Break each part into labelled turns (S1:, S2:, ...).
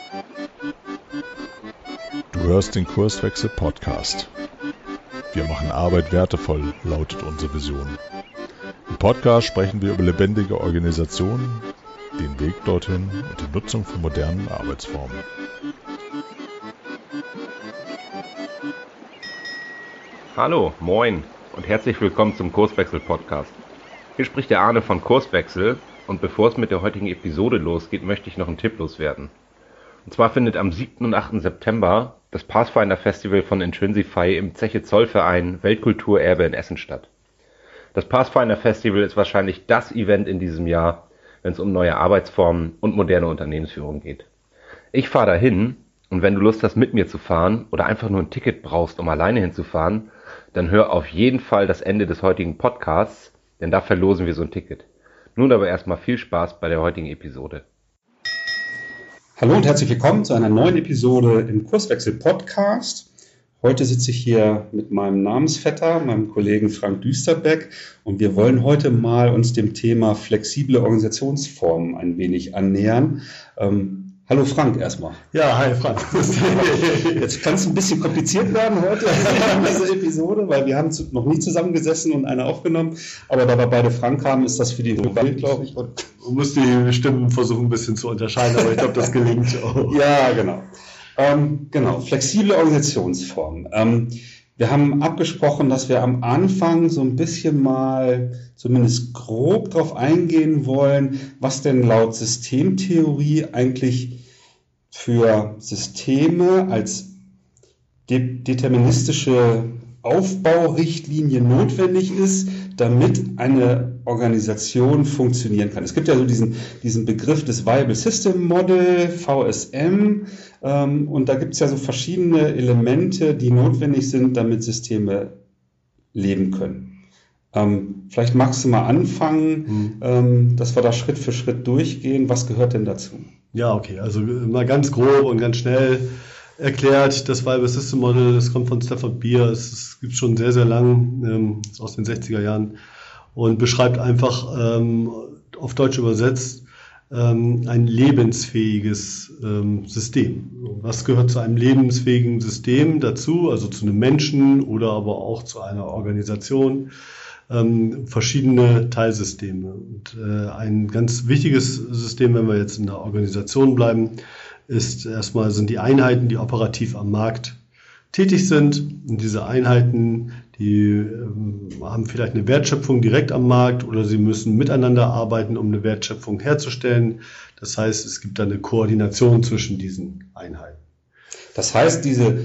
S1: Du hörst den Kurswechsel Podcast. Wir machen Arbeit wertevoll, lautet unsere Vision. Im Podcast sprechen wir über lebendige Organisationen, den Weg dorthin und die Nutzung von modernen Arbeitsformen.
S2: Hallo, moin und herzlich willkommen zum Kurswechsel Podcast. Hier spricht der Arne von Kurswechsel und bevor es mit der heutigen Episode losgeht, möchte ich noch einen Tipp loswerden. Und zwar findet am 7. und 8. September das Pathfinder Festival von Intrinsify im Zeche Zollverein Weltkulturerbe in Essen statt. Das Pathfinder Festival ist wahrscheinlich das Event in diesem Jahr, wenn es um neue Arbeitsformen und moderne Unternehmensführung geht. Ich fahre dahin und wenn du Lust hast, mit mir zu fahren oder einfach nur ein Ticket brauchst, um alleine hinzufahren, dann hör auf jeden Fall das Ende des heutigen Podcasts, denn da verlosen wir so ein Ticket. Nun aber erstmal viel Spaß bei der heutigen Episode.
S3: Hallo und herzlich willkommen zu einer neuen Episode im Kurswechsel Podcast. Heute sitze ich hier mit meinem Namensvetter, meinem Kollegen Frank Düsterbeck, und wir wollen heute mal uns dem Thema flexible Organisationsformen ein wenig annähern. Hallo Frank erstmal.
S4: Ja, hi Frank.
S3: Jetzt kann es ein bisschen kompliziert werden heute in dieser Episode, weil wir haben noch nie zusammengesessen und eine aufgenommen. Aber da wir beide Frank haben, ist das für die Rückwand, glaube ich.
S4: Man muss die Stimmen versuchen ein bisschen zu unterscheiden, aber ich glaube, das gelingt auch.
S3: Ja, genau. Genau, flexible Organisationsformen. Wir haben abgesprochen, dass wir am Anfang so ein bisschen mal zumindest grob darauf eingehen wollen, was denn laut Systemtheorie eigentlich für Systeme als deterministische Aufbaurichtlinie notwendig ist, damit eine Organisation funktionieren kann. Es gibt ja so diesen Begriff des Viable System Model, VSM, und da gibt es ja so verschiedene Elemente, die notwendig sind, damit Systeme leben können. Vielleicht magst du mal anfangen, dass wir da Schritt für Schritt durchgehen. Was gehört denn dazu?
S4: Ja, okay, also mal ganz grob und ganz schnell erklärt, das Viable System Model, das kommt von Stafford Beer, es gibt schon sehr, sehr lang, ist aus den 60er Jahren und beschreibt einfach, auf Deutsch übersetzt, ein lebensfähiges System. Was gehört zu einem lebensfähigen System dazu, also zu einem Menschen oder aber auch zu einer Organisation? Verschiedene Teilsysteme. Und ein ganz wichtiges System, wenn wir jetzt in der Organisation bleiben, ist erstmal sind die Einheiten, die operativ am Markt tätig sind. Und diese Einheiten, die haben vielleicht eine Wertschöpfung direkt am Markt oder sie müssen miteinander arbeiten, um eine Wertschöpfung herzustellen. Das heißt, es gibt da eine Koordination zwischen diesen Einheiten.
S3: Das heißt, diese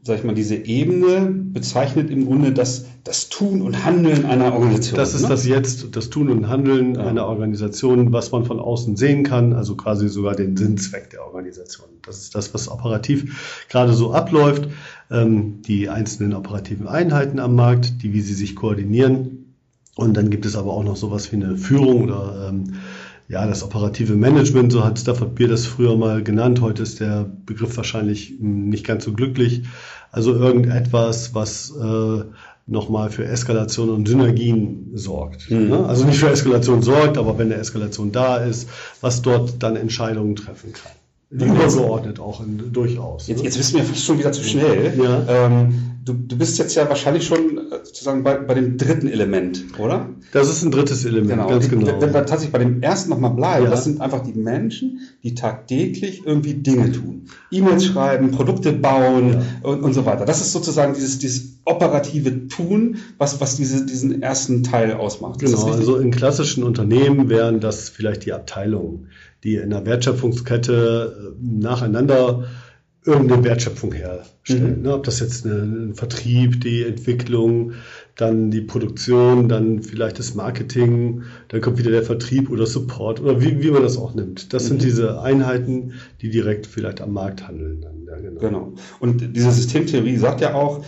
S3: Ebene bezeichnet im Grunde das Tun und Handeln einer Organisation.
S4: Das ist das Tun und Handeln einer Organisation, was man von außen sehen kann, also quasi sogar den Sinnzweck der Organisation. Das ist das, was operativ gerade so abläuft. Die einzelnen operativen Einheiten am Markt, wie sie sich koordinieren. Und dann gibt es aber auch noch sowas wie eine Führung oder das operative Management, so hat Stafford Beer das früher mal genannt. Heute ist der Begriff wahrscheinlich nicht ganz so glücklich. Also irgendetwas, was nochmal für Eskalation und Synergien sorgt. Also nicht für Eskalation sorgt, aber wenn eine Eskalation da ist, was dort dann Entscheidungen treffen kann. Übergeordnet auch durchaus.
S3: Jetzt wissen wir fast schon wieder zu schnell.
S4: Ja.
S3: Du bist jetzt ja wahrscheinlich schon sozusagen bei dem dritten Element, oder?
S4: Das ist ein drittes Element, ganz genau.
S3: Wenn wir tatsächlich bei dem ersten nochmal bleiben, das sind einfach die Menschen, die tagtäglich irgendwie Dinge tun. E-Mails schreiben, Produkte bauen und so weiter. Das ist sozusagen dieses operative Tun, was diesen ersten Teil ausmacht.
S4: Genau, also in klassischen Unternehmen wären das vielleicht die Abteilungen, die in der Wertschöpfungskette nacheinander irgendeine Wertschöpfung herstellen. Ob das jetzt ein Vertrieb, die Entwicklung, dann die Produktion, dann vielleicht das Marketing, dann kommt wieder der Vertrieb oder Support oder wie man das auch nimmt. Das sind diese Einheiten, die direkt vielleicht am Markt handeln. Ja,
S3: genau. Und diese Systemtheorie sagt ja auch,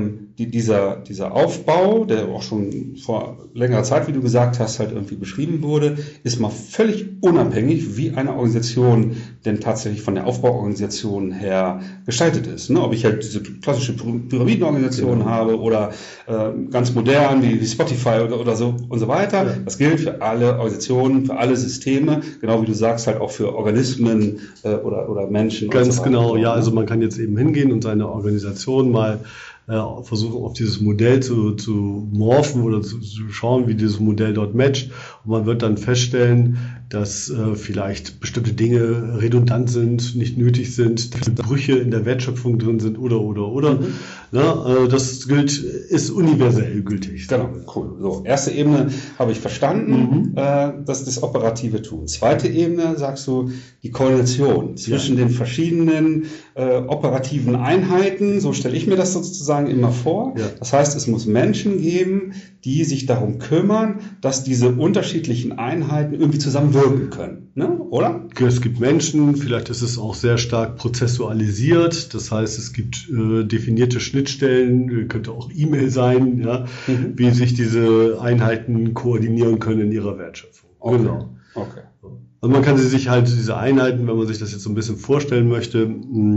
S3: dieser Aufbau, der auch schon vor längerer Zeit, wie du gesagt hast, halt irgendwie beschrieben wurde, ist mal völlig unabhängig, wie eine Organisation denn tatsächlich von der Aufbauorganisation her gestaltet ist. Ne? Ob ich halt diese klassische Pyramidenorganisation habe oder ganz modern wie Spotify oder so und so weiter. Ja. Das gilt für alle Organisationen, für alle Systeme, genau wie du sagst, halt auch für Organismen oder Menschen.
S4: Ganz und so weiter. Genau, ja, also man kann jetzt eben hingehen und seine Organisation mal versuchen, auf dieses Modell zu morphen oder zu schauen, wie dieses Modell dort matcht. Und man wird dann feststellen, dass vielleicht bestimmte Dinge redundant sind, nicht nötig sind, Brüche in der Wertschöpfung drin sind oder. Mhm. Ja, das ist universell gültig.
S3: Genau, cool. So, erste Ebene habe ich verstanden, das ist das operative Tun. Zweite Ebene, sagst du, die Koordination zwischen den verschiedenen operativen Einheiten, so stelle ich mir das sozusagen immer vor. Ja. Das heißt, es muss Menschen geben, die sich darum kümmern, dass diese unterschiedlichen Einheiten irgendwie zusammenwirken können, ne? Oder?
S4: Es gibt Menschen, vielleicht ist es auch sehr stark prozessualisiert, das heißt, es gibt definierte Schnittstellen, könnte auch E-Mail sein, ja, wie sich diese Einheiten koordinieren können in ihrer Wertschöpfung.
S3: Okay. Genau. Okay.
S4: Also man kann sich halt diese Einheiten, wenn man sich das jetzt so ein bisschen vorstellen möchte,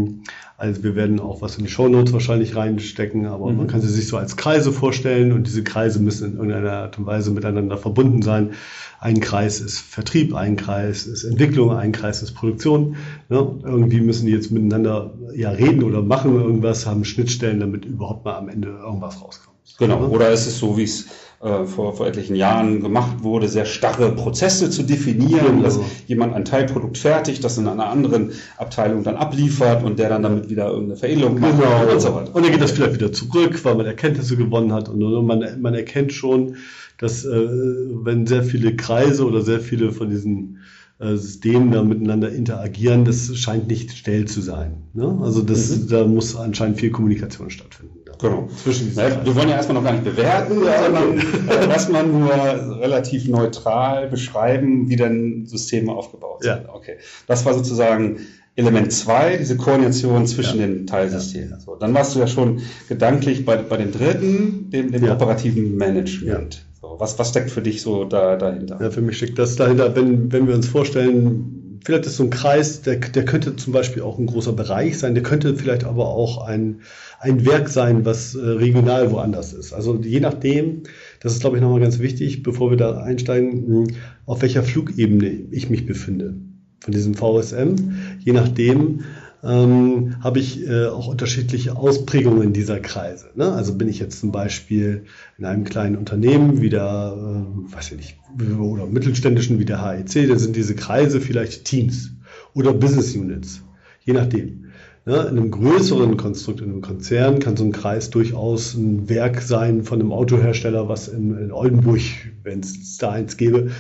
S4: also wir werden auch was in die Shownotes wahrscheinlich reinstecken, aber man kann sie sich so als Kreise vorstellen und diese Kreise müssen in irgendeiner Art und Weise miteinander verbunden sein. Ein Kreis ist Vertrieb, ein Kreis ist Entwicklung, ein Kreis ist Produktion. Ja, irgendwie müssen die jetzt miteinander reden oder machen irgendwas, haben Schnittstellen, damit überhaupt mal am Ende irgendwas rauskommt.
S3: Genau, oder ist es so, wie es vor etlichen Jahren gemacht wurde, sehr starre Prozesse zu definieren, dass jemand ein Teilprodukt fertigt, das in einer anderen Abteilung dann abliefert und der dann damit wieder irgendeine Veredelung macht
S4: und so weiter. Und dann geht das vielleicht wieder zurück, weil man Erkenntnisse gewonnen hat und man erkennt schon, dass wenn sehr viele Kreise oder sehr viele von diesen Systemen da miteinander interagieren, das scheint nicht schnell zu sein. Ne? Also da muss anscheinend viel Kommunikation stattfinden.
S3: Genau. Wir wollen ja erstmal noch gar nicht bewerten, sondern erstmal nur relativ neutral beschreiben, wie denn Systeme aufgebaut sind. Okay. Das war sozusagen Element 2, diese Koordination zwischen den Teilsystemen. So, dann warst du ja schon gedanklich bei dem dritten, dem operativen Management. So, was steckt für dich so dahinter?
S4: Ja, für mich steckt das dahinter, wenn wir uns vorstellen, vielleicht ist so ein Kreis, der könnte zum Beispiel auch ein großer Bereich sein, der könnte vielleicht aber auch ein Werk sein, was regional woanders ist. Also je nachdem, das ist glaube ich nochmal ganz wichtig, bevor wir da einsteigen, auf welcher Flugebene ich mich befinde von diesem VSM. Je nachdem habe ich auch unterschiedliche Ausprägungen dieser Kreise. Ne? Also bin ich jetzt zum Beispiel in einem kleinen Unternehmen wie der, oder mittelständischen wie der HEC, da sind diese Kreise vielleicht Teams oder Business Units, je nachdem. Ja, in einem größeren Konstrukt, in einem Konzern, kann so ein Kreis durchaus ein Werk sein von einem Autohersteller, was in Oldenburg, wenn es da eins gäbe,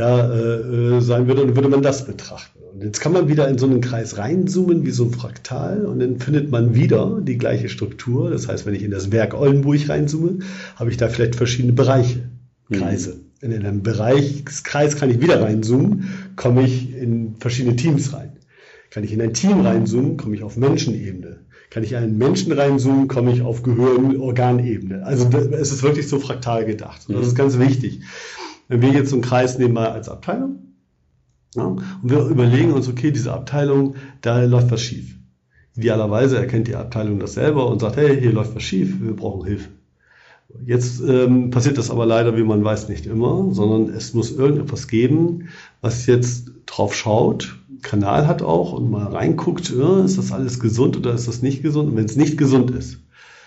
S4: sein würde, dann würde man das betrachten. Und jetzt kann man wieder in so einen Kreis reinzoomen, wie so ein Fraktal, und dann findet man wieder die gleiche Struktur. Das heißt, wenn ich in das Werk Oldenburg reinzoome, habe ich da vielleicht verschiedene Bereiche, Kreise. In einem Bereichskreis kann ich wieder reinzoomen, komme ich in verschiedene Teams rein. Kann ich in ein Team reinzoomen, komme ich auf Menschenebene. Kann ich in einen Menschen reinzoomen, komme ich auf Gehirn-Organebene. Also es ist wirklich so fraktal gedacht. Und das ist ganz wichtig. Wenn wir jetzt so einen Kreis nehmen mal als Abteilung, und wir überlegen uns, okay, diese Abteilung, da läuft was schief. Idealerweise erkennt die Abteilung das selber und sagt, hey, hier läuft was schief, wir brauchen Hilfe. Jetzt passiert das aber leider, wie man weiß, nicht immer, sondern es muss irgendetwas geben, was jetzt drauf schaut, Kanal hat auch und mal reinguckt, ist das alles gesund oder ist das nicht gesund? Und wenn es nicht gesund ist,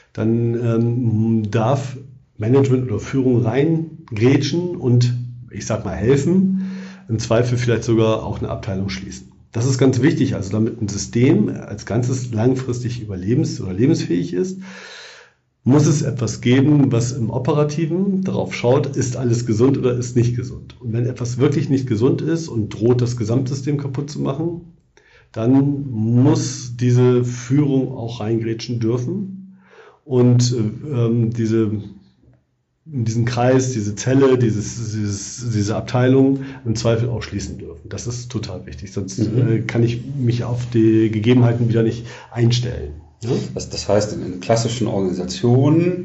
S4: dann darf Management oder Führung reingrätschen und, ich sag mal, helfen, im Zweifel vielleicht sogar auch eine Abteilung schließen. Das ist ganz wichtig, also damit ein System als Ganzes langfristig lebensfähig ist, muss es etwas geben, was im Operativen darauf schaut, ist alles gesund oder ist nicht gesund. Und wenn etwas wirklich nicht gesund ist und droht, das Gesamtsystem kaputt zu machen, dann muss diese Führung auch reingrätschen dürfen und diese in diesen Kreis, diese Zelle, diese Abteilung im Zweifel auch schließen dürfen. Das ist total wichtig, sonst kann ich mich auf die Gegebenheiten wieder nicht einstellen. Ja?
S3: Das heißt, in klassischen Organisationen,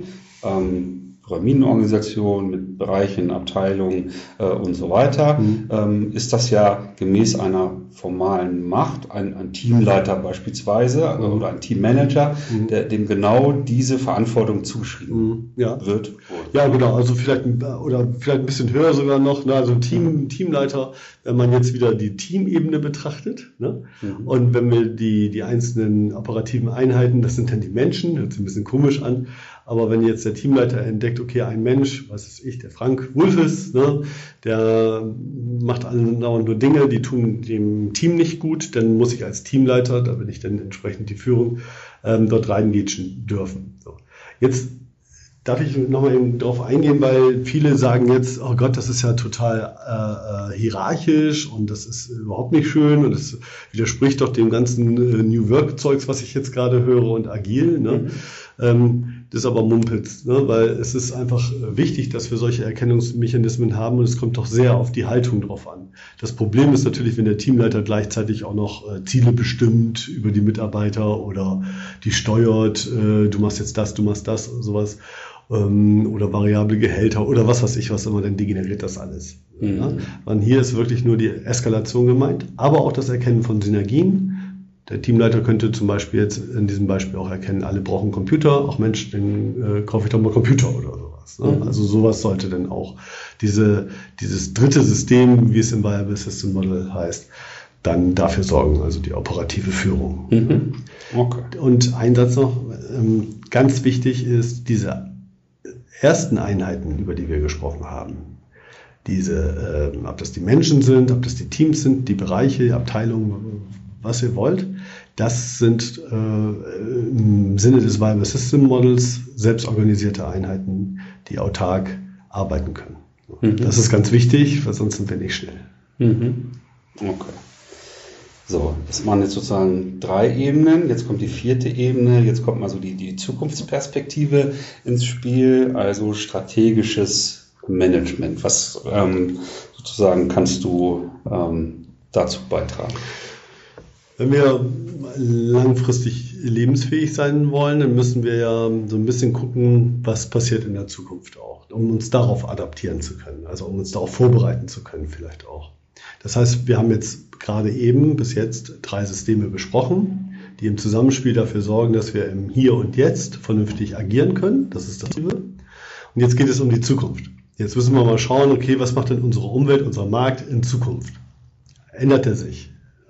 S3: Pyramidenorganisationen mit Bereichen, Abteilungen und so weiter, ist das ja gemäß einer formalen Macht, ein Teamleiter beispielsweise oder ein Teammanager, dem genau diese Verantwortung zugeschrieben wird.
S4: Ja, genau, also vielleicht ein bisschen höher sogar noch, ne? Also ein Teamleiter, wenn man jetzt wieder die Teamebene betrachtet, ne? Und wenn wir die einzelnen operativen Einheiten, das sind dann die Menschen, hört sich ein bisschen komisch an, aber wenn jetzt der Teamleiter entdeckt, okay, ein Mensch, was weiß ich, der Frank Wulfes, ne, der macht andauernd nur Dinge, die tun dem Team nicht gut, dann muss ich als Teamleiter, da bin ich dann entsprechend die Führung, dort reingrätschen dürfen. So. Jetzt darf ich nochmal eben drauf eingehen, weil viele sagen jetzt, oh Gott, das ist ja total hierarchisch und das ist überhaupt nicht schön und das widerspricht doch dem ganzen New Work-Zeugs, was ich jetzt gerade höre und agil. Ne? Das ist aber Mumpitz, ne? Weil es ist einfach wichtig, dass wir solche Erkennungsmechanismen haben und es kommt doch sehr auf die Haltung drauf an. Das Problem ist natürlich, wenn der Teamleiter gleichzeitig auch noch Ziele bestimmt über die Mitarbeiter oder die steuert, du machst jetzt das, du machst das, sowas. Oder variable Gehälter oder was weiß ich, was immer, dann degeneriert das alles. Ja? Und hier ist wirklich nur die Eskalation gemeint, aber auch das Erkennen von Synergien. Der Teamleiter könnte zum Beispiel jetzt in diesem Beispiel auch erkennen, alle brauchen Computer, auch Mensch, dann kaufe ich doch mal Computer oder sowas. Ne? Also sowas sollte dann auch dieses dritte System, wie es im Viable System Model heißt, dann dafür sorgen, also die operative Führung. Okay. Und ein Satz noch, ganz wichtig ist, diese ersten Einheiten, über die wir gesprochen haben, ob das die Menschen sind, ob das die Teams sind, die Bereiche, die Abteilungen, was ihr wollt, das sind im Sinne des Viable System Models selbstorganisierte Einheiten, die autark arbeiten können. Das ist ganz wichtig, weil sonst sind wir nicht schnell.
S3: Okay. So, das waren jetzt sozusagen 3 Ebenen. Jetzt kommt die 4. Ebene. Jetzt kommt mal so die Zukunftsperspektive ins Spiel, also strategisches Management. Was sozusagen kannst du dazu beitragen?
S4: Wenn wir langfristig lebensfähig sein wollen, dann müssen wir ja so ein bisschen gucken, was passiert in der Zukunft auch, um uns darauf adaptieren zu können, also um uns darauf vorbereiten zu können vielleicht auch. Das heißt, wir haben jetzt gerade eben bis jetzt 3 Systeme besprochen, die im Zusammenspiel dafür sorgen, dass wir im Hier und Jetzt vernünftig agieren können. Das ist das Ziel. Und jetzt geht es um die Zukunft. Jetzt müssen wir mal schauen, okay, was macht denn unsere Umwelt, unser Markt in Zukunft? Ändert er sich?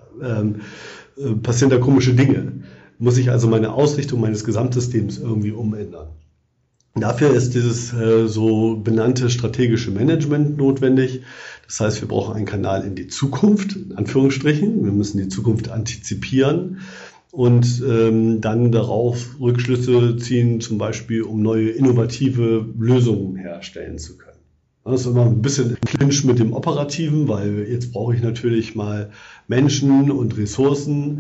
S4: Passieren da komische Dinge? Muss ich also meine Ausrichtung meines Gesamtsystems irgendwie umändern? Dafür ist dieses so benannte strategische Management notwendig. Das heißt, wir brauchen einen Kanal in die Zukunft, in Anführungsstrichen. Wir müssen die Zukunft antizipieren und dann darauf Rückschlüsse ziehen, zum Beispiel, um neue innovative Lösungen herstellen zu können. Das ist immer ein bisschen im Clinch mit dem Operativen, weil jetzt brauche ich natürlich mal Menschen und Ressourcen,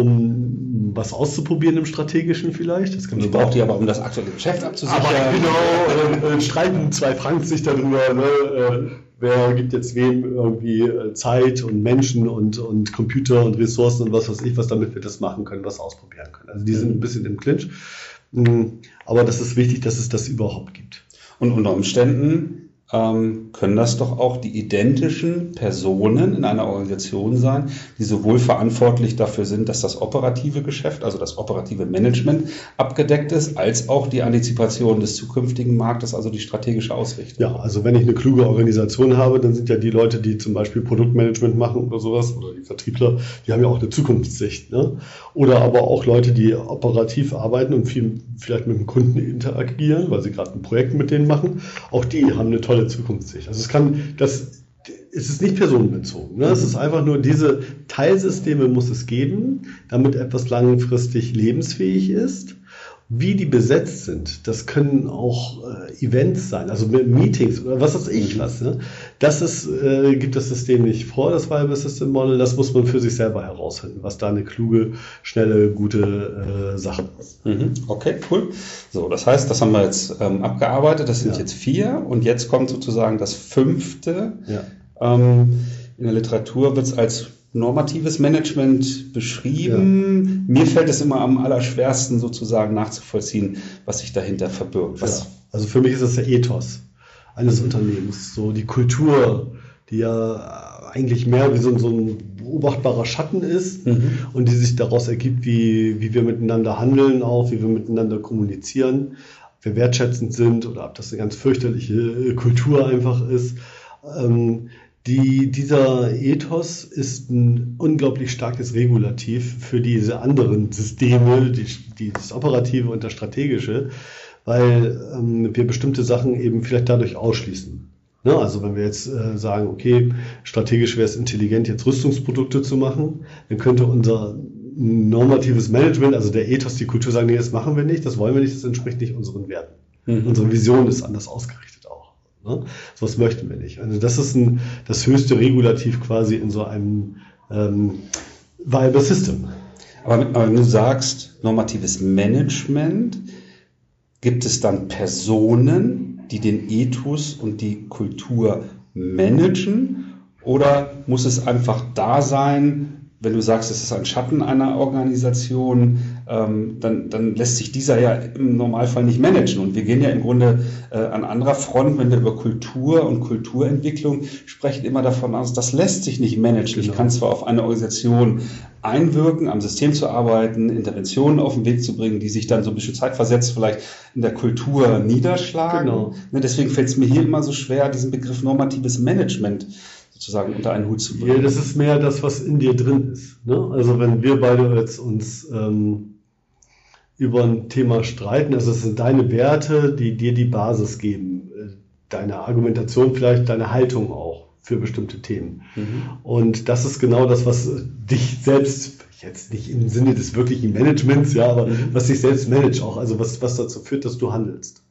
S4: um was auszuprobieren im Strategischen vielleicht. Das kann
S3: man braucht die aber, um das aktuelle Geschäft abzusichern.
S4: Aber genau, streiten 2 Franks sich darüber, ne, wer gibt jetzt wem irgendwie Zeit und Menschen und Computer und Ressourcen und was weiß ich, was damit wir das machen können, was ausprobieren können. Also die sind ein bisschen im Clinch. Aber das ist wichtig, dass es das überhaupt gibt.
S3: Und unter Umständen können das doch auch die identischen Personen in einer Organisation sein, die sowohl verantwortlich dafür sind, dass das operative Geschäft, also das operative Management abgedeckt ist, als auch die Antizipation des zukünftigen Marktes, also die strategische Ausrichtung.
S4: Ja, also wenn ich eine kluge Organisation habe, dann sind ja die Leute, die zum Beispiel Produktmanagement machen oder sowas, oder die Vertriebler, die haben ja auch eine Zukunftssicht. Ne? Oder aber auch Leute, die operativ arbeiten und viel vielleicht mit dem Kunden interagieren, weil sie gerade ein Projekt mit denen machen. Auch die haben eine tolle Zukunftssicht. Also es ist nicht personenbezogen. Ne? Es ist einfach nur, diese Teilsysteme muss es geben, damit etwas langfristig lebensfähig ist Wie die besetzt sind, das können auch Events sein, also Meetings oder was weiß ich was. Ne? Gibt das System nicht vor, das Viable System Model, das muss man für sich selber herausfinden, was da eine kluge, schnelle, gute Sache ist.
S3: Okay, cool. So, das heißt, das haben wir jetzt abgearbeitet, das sind jetzt 4 und jetzt kommt sozusagen das 5.
S4: Ja.
S3: In der Literatur wird es als normatives Management beschrieben. Ja. Mir fällt es immer am allerschwersten sozusagen nachzuvollziehen, was sich dahinter verbirgt.
S4: Also für mich ist das der Ethos eines Unternehmens, so die Kultur, die ja eigentlich mehr wie so ein beobachtbarer Schatten ist und die sich daraus ergibt, wie wir miteinander handeln, auch wie wir miteinander kommunizieren, ob wir wertschätzend sind oder ob das eine ganz fürchterliche Kultur einfach ist. Dieser Ethos ist ein unglaublich starkes Regulativ für diese anderen Systeme, das Operative und das Strategische, weil wir bestimmte Sachen eben vielleicht dadurch ausschließen. Ne? Also wenn wir jetzt sagen, okay, strategisch wäre es intelligent, jetzt Rüstungsprodukte zu machen, dann könnte unser normatives Management, also der Ethos, die Kultur sagen, nee, das machen wir nicht, das wollen wir nicht, das entspricht nicht unseren Werten. Unsere Vision ist anders ausgerichtet auch. Ne? So was möchten wir nicht. Also das ist das höchste Regulativ quasi in so einem Viable System.
S3: Aber wenn du sagst, normatives Management, gibt es dann Personen, die den Ethos und die Kultur managen? Oder muss es einfach da sein, wenn du sagst, es ist ein Schatten einer Organisation, dann lässt sich dieser ja im Normalfall nicht managen. Und wir gehen ja im Grunde an anderer Front, wenn wir über Kultur und Kulturentwicklung sprechen, immer davon aus, das lässt sich nicht managen. Ich kann zwar auf eine Organisation einwirken, am System zu arbeiten, Interventionen auf den Weg zu bringen, die sich dann so ein bisschen zeitversetzt vielleicht in der Kultur niederschlagen.
S4: Genau.
S3: Deswegen fällt es mir hier immer so schwer, diesen Begriff normatives Management sozusagen unter einen Hut zu bringen.
S4: Ja, das ist mehr das, was in dir drin ist. Ne? Also wenn wir beide jetzt uns über ein Thema streiten, also es sind deine Werte, die dir die Basis geben, deine Argumentation vielleicht, deine Haltung auch für bestimmte Themen. Und das ist genau das, was dich selbst, jetzt nicht im Sinne des wirklichen Managements, ja, aber was dich selbst managt auch, also was dazu führt, dass du handelst.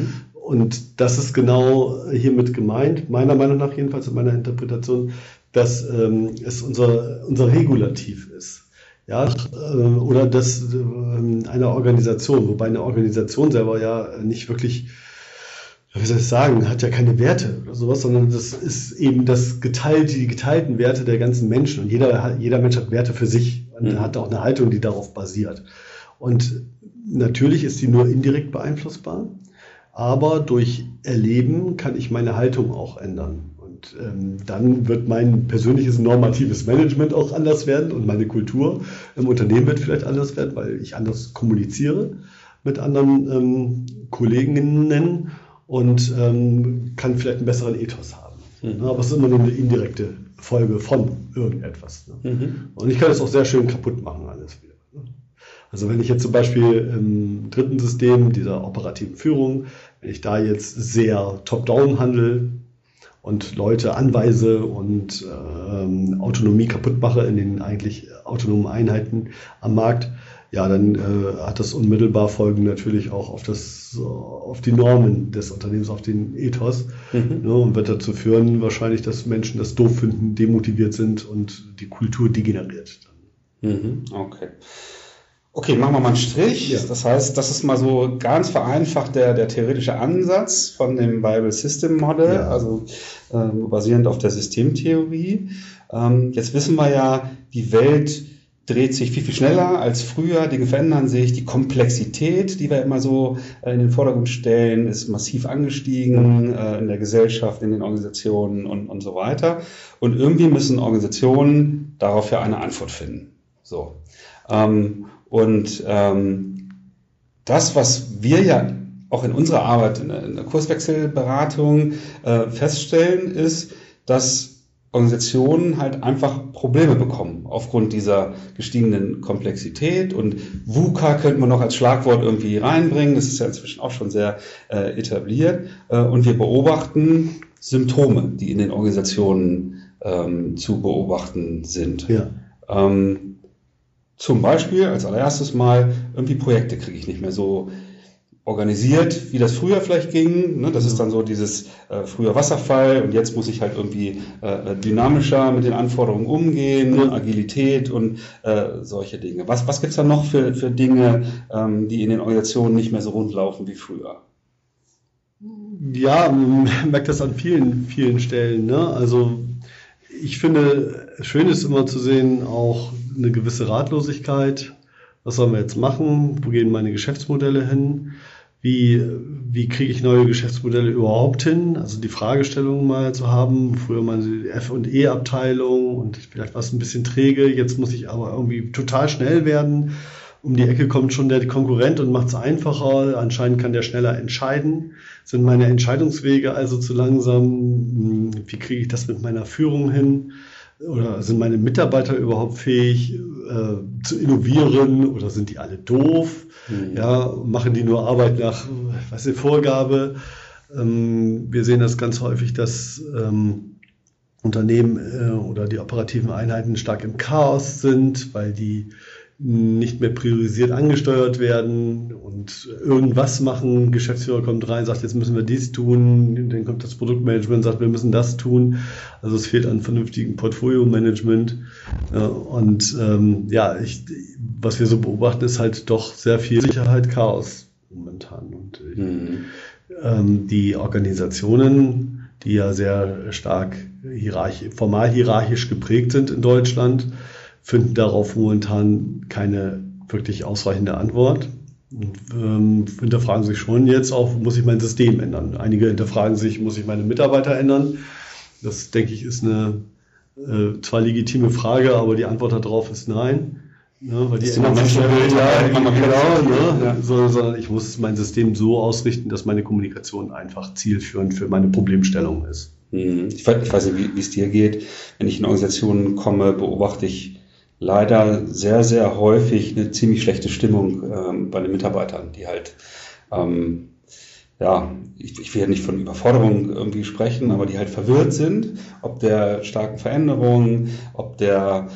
S4: Und das ist genau hiermit gemeint, meiner Meinung nach jedenfalls in meiner Interpretation, dass es unser Regulativ ist. Ja, oder das einer Organisation, wobei eine Organisation selber ja nicht wirklich, wie soll ich sagen, hat ja keine Werte oder sowas, sondern das ist eben die geteilten Werte der ganzen Menschen. Und jeder Mensch hat Werte für sich und hat auch eine Haltung, die darauf basiert. Und natürlich ist die nur indirekt beeinflussbar. Aber durch Erleben kann ich meine Haltung auch ändern. Und dann wird mein persönliches normatives Management auch anders werden und meine Kultur im Unternehmen wird vielleicht anders werden, weil ich anders kommuniziere mit anderen Kolleginnen und kann vielleicht einen besseren Ethos haben. Aber es ist immer nur eine indirekte Folge von irgendetwas. Und ich kann es auch sehr schön kaputt machen, alles wieder. Also wenn ich jetzt zum Beispiel im dritten System dieser operativen Führung, wenn ich da jetzt sehr top-down handle und Leute anweise und Autonomie kaputt mache in den eigentlich autonomen Einheiten am Markt, ja, dann hat das unmittelbar Folgen natürlich auch auf die Normen des Unternehmens, auf den Ethos, ne, und wird dazu führen wahrscheinlich, dass Menschen das doof finden, demotiviert sind und die Kultur degeneriert.
S3: Okay. Okay, machen wir mal einen Strich. Ja. Das heißt, das ist mal so ganz vereinfacht der theoretische Ansatz von dem Viable System Model, also basierend auf der Systemtheorie. Jetzt wissen wir ja, die Welt dreht sich viel, viel schneller als früher, Dinge verändern sich, die Komplexität, die wir immer so in den Vordergrund stellen, ist massiv angestiegen in der Gesellschaft, in den Organisationen und so weiter. Und irgendwie müssen Organisationen darauf ja eine Antwort finden. So. Das, was wir ja auch in unserer Arbeit in der Kurswechselberatung feststellen, ist, dass Organisationen halt einfach Probleme bekommen aufgrund dieser gestiegenen Komplexität. Und VUCA könnte man noch als Schlagwort irgendwie reinbringen. Das ist ja inzwischen auch schon sehr etabliert. Und wir beobachten Symptome, die in den Organisationen zu beobachten sind.
S4: Ja.
S3: Zum Beispiel als allererstes mal irgendwie Projekte kriege ich nicht mehr so organisiert, wie das früher vielleicht ging. Ne? Das ist dann so dieses früher Wasserfall und jetzt muss ich halt irgendwie dynamischer mit den Anforderungen umgehen, Agilität und solche Dinge. Was gibt's da noch für Dinge, die in den Organisationen nicht mehr so rund laufen wie früher?
S4: Ja, man merkt das an vielen, vielen Stellen. Ne? Also ich finde, schön ist immer zu sehen, auch eine gewisse Ratlosigkeit. Was sollen wir jetzt machen? Wo gehen meine Geschäftsmodelle hin? Wie kriege ich neue Geschäftsmodelle überhaupt hin? Also die Fragestellung mal zu haben. Früher mal die F&E-Abteilung und vielleicht war es ein bisschen träge. Jetzt muss ich aber irgendwie total schnell werden. Um die Ecke kommt schon der Konkurrent und macht es einfacher. Anscheinend kann der schneller entscheiden. Sind meine Entscheidungswege also zu langsam? Wie kriege ich das mit meiner Führung hin? Oder sind meine Mitarbeiter überhaupt fähig zu innovieren? Oder sind die alle doof? Ja, machen die nur Arbeit nach Vorgabe? Wir sehen das ganz häufig, dass Unternehmen oder die operativen Einheiten stark im Chaos sind, weil die nicht mehr priorisiert angesteuert werden und irgendwas machen. Geschäftsführer kommt rein, sagt, jetzt müssen wir dies tun. Dann kommt das Produktmanagement, sagt, wir müssen das tun. Also es fehlt an vernünftigem Portfolio-Management. Was wir so beobachten, ist halt doch sehr viel Sicherheit, Chaos momentan. Und die Organisationen, die ja sehr stark formal hierarchisch geprägt sind in Deutschland, finden darauf momentan keine wirklich ausreichende Antwort und hinterfragen sich schon jetzt auch, muss ich mein System ändern? Einige hinterfragen sich, muss ich meine Mitarbeiter ändern? Das, denke ich, ist eine zwar legitime Frage, aber die Antwort darauf ist nein. Ne, weil die ändern sich sondern ich muss mein System so ausrichten, dass meine Kommunikation einfach zielführend für meine Problemstellung ist.
S3: Ich weiß nicht, wie es dir geht. Wenn ich in Organisationen komme, beobachte ich leider sehr, sehr häufig eine ziemlich schlechte Stimmung bei den Mitarbeitern, die halt, ich will ja nicht von Überforderung irgendwie sprechen, aber die halt verwirrt sind, ob der starken Veränderungen, ob der,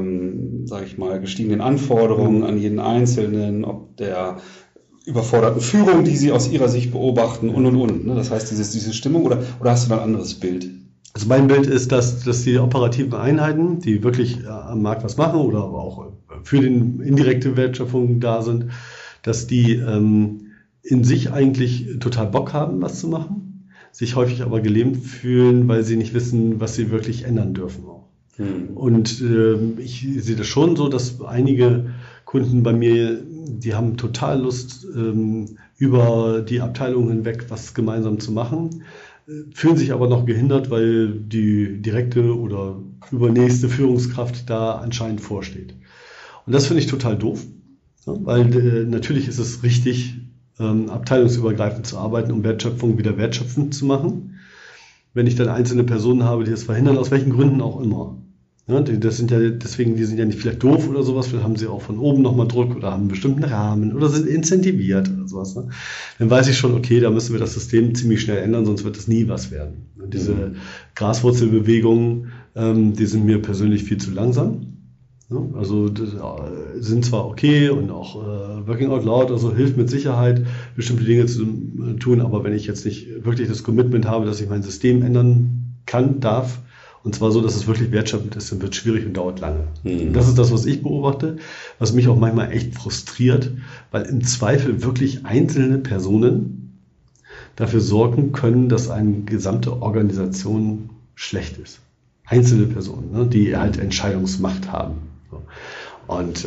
S3: gestiegenen Anforderungen an jeden Einzelnen, ob der überforderten Führung, die sie aus ihrer Sicht beobachten und. Ne? Das heißt, diese Stimmung, oder hast du da ein anderes Bild?
S4: Also mein Bild ist, dass die operativen Einheiten, die wirklich am Markt was machen oder aber auch für die indirekte Wertschöpfung da sind, dass die in sich eigentlich total Bock haben, was zu machen, sich häufig aber gelähmt fühlen, weil sie nicht wissen, was sie wirklich ändern dürfen auch. Und ich sehe das schon so, dass einige Kunden bei mir, die haben total Lust, über die Abteilung hinweg was gemeinsam zu machen, fühlen sich aber noch gehindert, weil die direkte oder übernächste Führungskraft da anscheinend vorsteht. Und das finde ich total doof, weil natürlich ist es richtig, abteilungsübergreifend zu arbeiten, um Wertschöpfung wieder wertschöpfend zu machen. Wenn ich dann einzelne Personen habe, die das verhindern, aus welchen Gründen auch immer. Ja, die sind ja nicht vielleicht doof oder sowas, vielleicht haben sie auch von oben nochmal Druck oder haben einen bestimmten Rahmen oder sind incentiviert oder sowas. Ne? Dann weiß ich schon, okay, da müssen wir das System ziemlich schnell ändern, sonst wird das nie was werden. Und diese Graswurzelbewegungen, die sind mir persönlich viel zu langsam. Ja, also sind zwar okay und auch Working Out Loud, also hilft mit Sicherheit, bestimmte Dinge zu tun, aber wenn ich jetzt nicht wirklich das Commitment habe, dass ich mein System ändern darf, und zwar so, dass es wirklich wertschöpfend ist, dann wird es schwierig und dauert lange. Und das ist das, was ich beobachte, was mich auch manchmal echt frustriert, weil im Zweifel wirklich einzelne Personen dafür sorgen können, dass eine gesamte Organisation schlecht ist. Einzelne Personen, ne, die halt Entscheidungsmacht haben. Und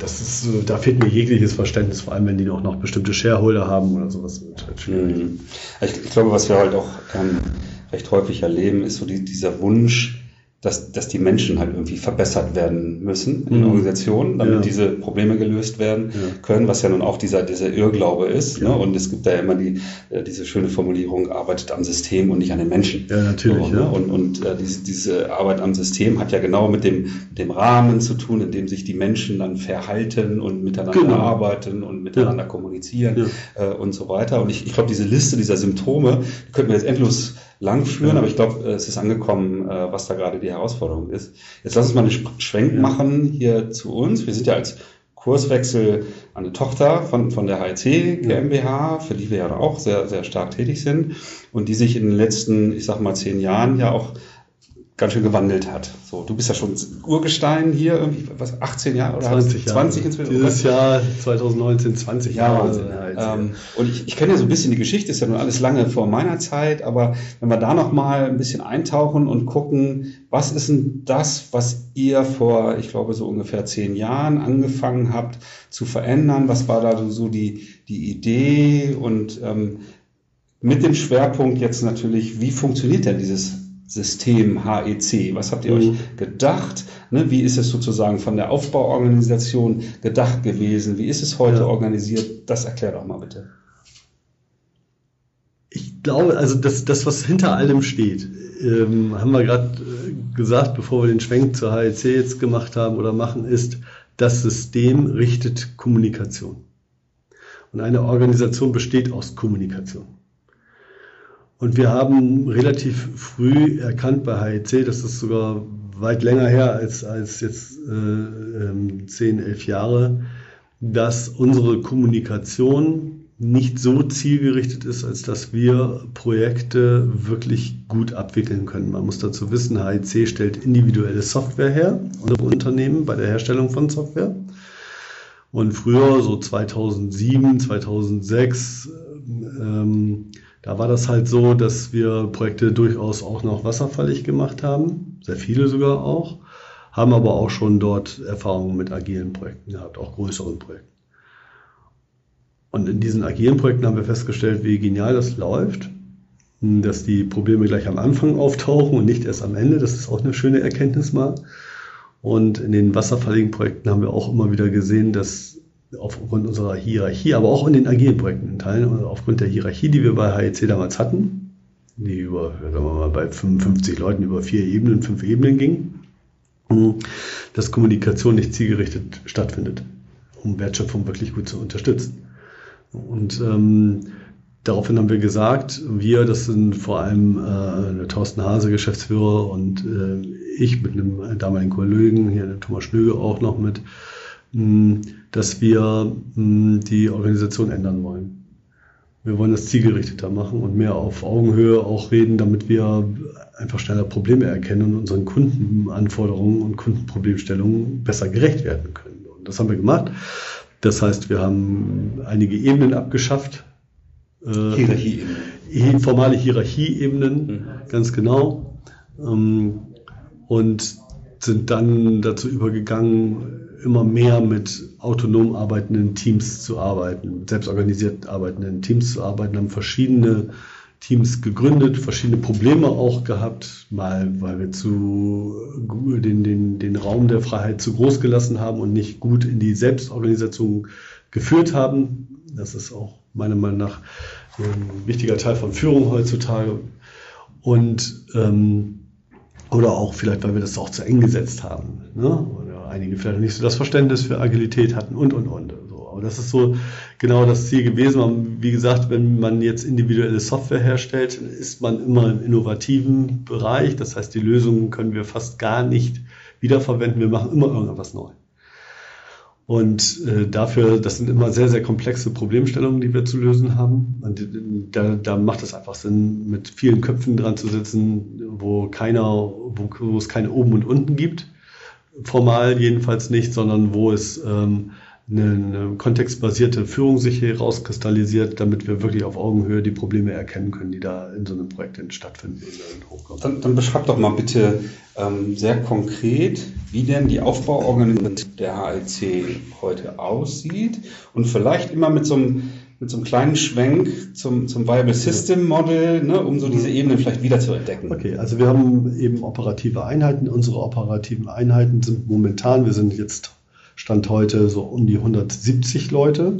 S4: da fehlt mir jegliches Verständnis, vor allem wenn die auch noch bestimmte Shareholder haben oder sowas. Wird halt schwierig.
S3: Ich glaube, was wir halt auch recht häufig erleben, ist so dieser Wunsch, dass die Menschen halt irgendwie verbessert werden müssen in Organisationen, damit diese Probleme gelöst werden können, was ja nun auch dieser Irrglaube ist. Ne? Und es gibt da ja immer diese schöne Formulierung, arbeitet am System und nicht an den Menschen.
S4: Ja, natürlich.
S3: So, ne? Und diese Arbeit am System hat ja genau mit dem Rahmen zu tun, in dem sich die Menschen dann verhalten und miteinander arbeiten und miteinander kommunizieren und so weiter. Und ich glaube, diese Liste dieser Symptome, die könnten wir jetzt endlos lang führen, aber ich glaube, es ist angekommen, was da gerade die Herausforderung ist. Jetzt lass uns mal einen Schwenk machen hier zu uns. Wir sind ja als Kurswechsel eine Tochter von der HEC GmbH, für die wir ja auch sehr, sehr stark tätig sind und die sich in den letzten, ich sag mal, 10 Jahren ja auch ganz schön gewandelt hat. So, du bist ja schon Urgestein hier, irgendwie, was, 18 Jahre oder
S4: 20 Jahre.
S3: 20 inzwischen?
S4: Dieses Jahr 2019, 20 Jahre.
S3: Wahnsinn. Und ich kenne ja so ein bisschen die Geschichte, ist ja nun alles lange vor meiner Zeit, aber wenn wir da nochmal ein bisschen eintauchen und gucken, was ist denn das, was ihr vor, ich glaube, so ungefähr 10 Jahren angefangen habt zu verändern? Was war da so die Idee? Und mit dem Schwerpunkt jetzt natürlich, wie funktioniert denn dieses System HEC? Was habt ihr euch gedacht? Ne, wie ist es sozusagen von der Aufbauorganisation gedacht gewesen? Wie ist es heute organisiert? Das erklär doch mal bitte.
S4: Ich glaube, also das was hinter allem steht, haben wir gerade gesagt, bevor wir den Schwenk zur HEC jetzt gemacht haben oder machen, ist, das System richtet Kommunikation. Und eine Organisation besteht aus Kommunikation. Und wir haben relativ früh erkannt bei HEC, das ist sogar weit länger her als jetzt 10, 11 Jahre, dass unsere Kommunikation nicht so zielgerichtet ist, als dass wir Projekte wirklich gut abwickeln können. Man muss dazu wissen, HEC stellt individuelle Software her, unsere Unternehmen bei der Herstellung von Software. Und früher, so 2007, 2006, da war das halt so, dass wir Projekte durchaus auch noch wasserfallig gemacht haben, sehr viele sogar auch, haben aber auch schon dort Erfahrungen mit agilen Projekten gehabt, auch größeren Projekten. Und in diesen agilen Projekten haben wir festgestellt, wie genial das läuft, dass die Probleme gleich am Anfang auftauchen und nicht erst am Ende. Das ist auch eine schöne Erkenntnis mal. Und in den wasserfalligen Projekten haben wir auch immer wieder gesehen, dass aufgrund unserer Hierarchie, aber auch in den agilen Projekten in Teilen, aufgrund der Hierarchie, die wir bei HEC damals hatten, die über, sagen wir mal, bei 55 Leuten über 5 Ebenen ging, dass Kommunikation nicht zielgerichtet stattfindet, um Wertschöpfung wirklich gut zu unterstützen. Und daraufhin haben wir gesagt, das sind vor allem der Thorsten Hase, Geschäftsführer, und ich mit einem damaligen Kollegen, hier der Thomas Schnöge auch noch mit, dass wir die Organisation ändern wollen. Wir wollen das zielgerichteter machen und mehr auf Augenhöhe auch reden, damit wir einfach schneller Probleme erkennen und unseren Kundenanforderungen und Kundenproblemstellungen besser gerecht werden können. Und das haben wir gemacht. Das heißt, wir haben einige Ebenen abgeschafft.
S3: Hierarchieebenen.
S4: Formale Hierarchieebenen, ganz genau. Und sind dann dazu übergegangen, immer mehr mit autonom arbeitenden Teams zu arbeiten, mit selbstorganisiert arbeitenden Teams zu arbeiten, haben verschiedene Teams gegründet, verschiedene Probleme auch gehabt, mal weil wir den Raum der Freiheit zu groß gelassen haben und nicht gut in die Selbstorganisation geführt haben. Das ist auch meiner Meinung nach ein wichtiger Teil von Führung heutzutage. Und oder auch vielleicht, weil wir das auch zu eng gesetzt haben, ne? Oder einige vielleicht nicht so das Verständnis für Agilität hatten und. So. Aber das ist so genau das Ziel gewesen. Wie gesagt, wenn man jetzt individuelle Software herstellt, ist man immer im innovativen Bereich. Das heißt, die Lösungen können wir fast gar nicht wiederverwenden. Wir machen immer irgendwas neu. Und dafür, das sind immer sehr, sehr komplexe Problemstellungen, die wir zu lösen haben. Und da macht es einfach Sinn, mit vielen Köpfen dran zu sitzen, wo es keine oben und unten gibt. Formal jedenfalls nicht, sondern wo es eine kontextbasierte Führung sich herauskristallisiert, damit wir wirklich auf Augenhöhe die Probleme erkennen können, die da in so einem Projekt stattfinden und hochkommen.
S3: Dann beschreib doch mal bitte sehr konkret, wie denn die Aufbauorganisation der HEC heute aussieht und vielleicht immer mit so einem kleinen Schwenk zum Viable System Model, ne, um so diese Ebenen vielleicht wieder zu entdecken.
S4: Okay, also wir haben eben operative Einheiten. Unsere operativen Einheiten sind momentan, wir sind jetzt Stand heute so um die 170 Leute.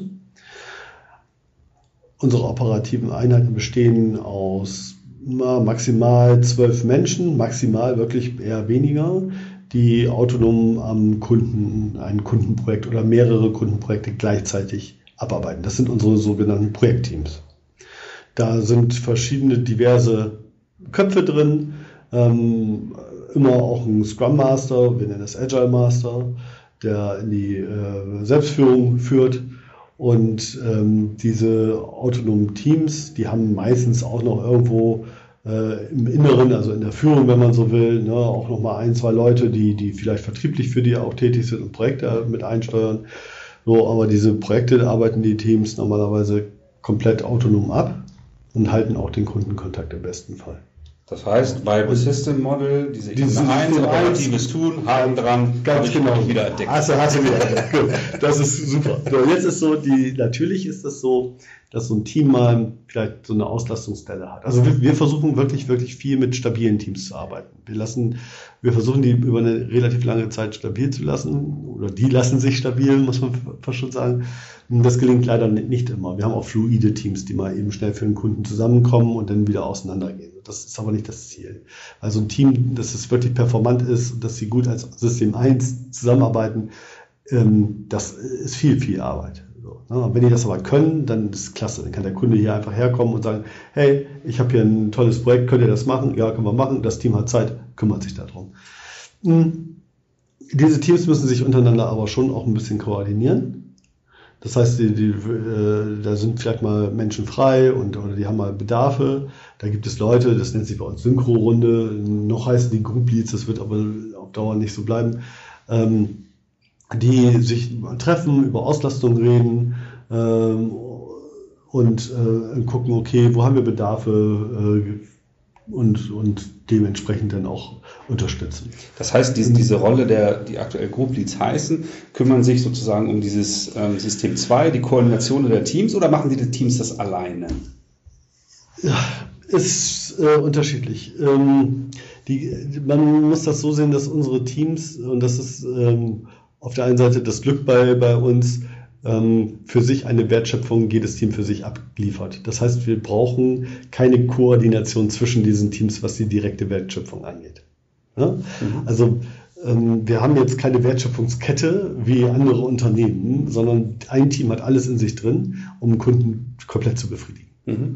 S4: Unsere operativen Einheiten bestehen aus maximal 12 Menschen, maximal wirklich eher weniger, die autonom am Kunden ein Kundenprojekt oder mehrere Kundenprojekte gleichzeitig abarbeiten. Das sind unsere sogenannten Projektteams. Da sind verschiedene diverse Köpfe drin, immer auch ein Scrum Master, wir nennen das Agile Master, der in die Selbstführung führt. Und diese autonomen Teams, die haben meistens auch noch irgendwo im Inneren, also in der Führung, wenn man so will, ne, auch nochmal 1, 2 Leute, die vielleicht vertrieblich für die auch tätig sind und Projekte mit einsteuern. So, aber diese Projekte arbeiten die Teams normalerweise komplett autonom ab und halten auch den Kundenkontakt im besten Fall.
S3: Das heißt, Viable System Model, diese Ebene 1, operatives Tun, Haken dran,
S4: ganz genau.
S3: Wieder entdeckt.
S4: Hast du wieder entdeckt. Das ist super. So, jetzt ist so, natürlich ist das so, dass so ein Team mal vielleicht so eine Auslastungsstelle hat. Also wir versuchen wirklich viel mit stabilen Teams zu arbeiten. Wir versuchen die über eine relativ lange Zeit stabil zu lassen, oder die lassen sich stabil, muss man fast schon sagen. Das gelingt leider nicht immer. Wir haben auch fluide Teams, die mal eben schnell für den Kunden zusammenkommen und dann wieder auseinandergehen. Das ist aber nicht das Ziel. Also ein Team, dass es wirklich performant ist und dass sie gut als System 1 zusammenarbeiten, das ist viel Arbeit. Und wenn die das aber können, dann ist es klasse. Dann kann der Kunde hier einfach herkommen und sagen, hey, ich habe hier ein tolles Projekt, könnt ihr das machen? Ja, können wir machen. Das Team hat Zeit, kümmert sich darum. Diese Teams müssen sich untereinander aber schon auch ein bisschen koordinieren. Das heißt, da sind vielleicht mal Menschen frei oder die haben mal Bedarfe. Da gibt es Leute, das nennt sich bei uns Synchro-Runde, noch heißen die Group Leads, das wird aber auf Dauer nicht so bleiben, die sich treffen, über Auslastung reden und gucken, okay, wo haben wir Bedarfe und dementsprechend dann auch unterstützen.
S3: Das heißt, diese Rolle, die aktuell Group Leads heißen, kümmern sich sozusagen um dieses System 2, die Koordination der Teams, oder machen die Teams das alleine?
S4: Ja, ist unterschiedlich. Man muss das so sehen, dass unsere Teams, und das ist auf der einen Seite das Glück bei uns, für sich eine Wertschöpfung jedes Team für sich abliefert. Das heißt, wir brauchen keine Koordination zwischen diesen Teams, was die direkte Wertschöpfung angeht. Ja? Also wir haben jetzt keine Wertschöpfungskette wie andere Unternehmen, sondern ein Team hat alles in sich drin, um den Kunden komplett zu befriedigen.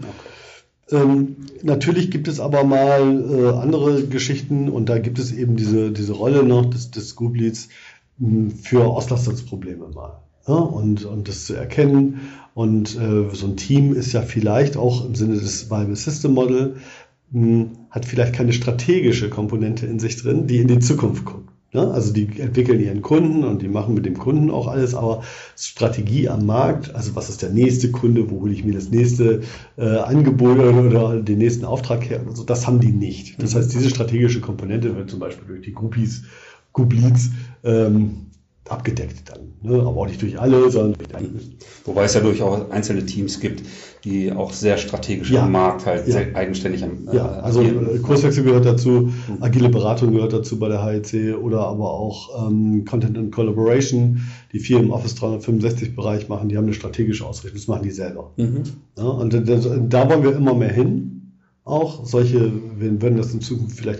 S4: Okay. Natürlich gibt es aber mal andere Geschichten, und da gibt es eben diese Rolle noch des Group Leads für Auslastungsprobleme mal. Ja, und das zu erkennen. Und so ein Team ist ja vielleicht auch im Sinne des Viable System Model, hat vielleicht keine strategische Komponente in sich drin, die in die Zukunft guckt. Ja, also die entwickeln ihren Kunden und die machen mit dem Kunden auch alles, aber Strategie am Markt, also was ist der nächste Kunde, wo hole ich mir das nächste Angebot oder den nächsten Auftrag her, also das haben die nicht. Das heißt, diese strategische Komponente wird zum Beispiel durch die Group Leads abgedeckt dann, ne? Aber auch nicht durch alle, sondern durch einige.
S3: Wobei es ja durchaus einzelne Teams gibt, die auch sehr strategisch am Markt halt sehr eigenständig
S4: also Kurswechsel gehört dazu, agile Beratung gehört dazu bei der HEC, oder aber auch Content and Collaboration, die viel im Office 365 Bereich machen, die haben eine strategische Ausrichtung, das machen die selber. Ja, und da wollen wir immer mehr hin. Auch solche, wir werden das in Zukunft vielleicht